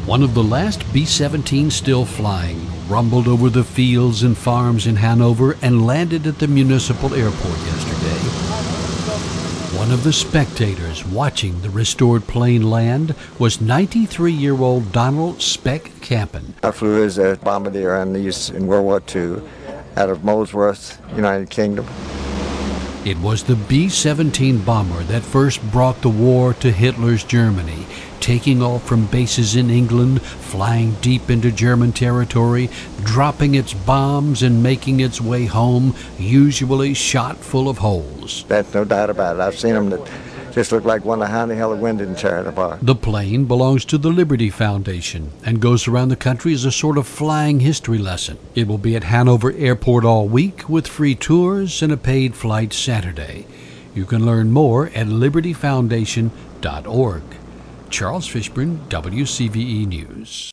One of the last B-17 still flying rumbled over the fields and farms in Hanover and landed at the municipal airport yesterday. One of the spectators watching the restored plane land was 93-year-old Donald Speck Campen. I flew as a bombardier on these in World War II out of Molesworth, United Kingdom. It was the B-17 bomber that first brought the war to Hitler's Germany, taking off from bases in England, flying deep into German territory, dropping its bombs and making its way home, usually shot full of holes. That's no doubt about it. I've seen them that just look like one of how the hell the wind didn't tear it apart. The plane belongs to the Liberty Foundation and goes around the country as a sort of flying history lesson. It will be at Hanover Airport all week with free tours and a paid flight Saturday. You can learn more at libertyfoundation.org. Charles Fishburne, WCVE News.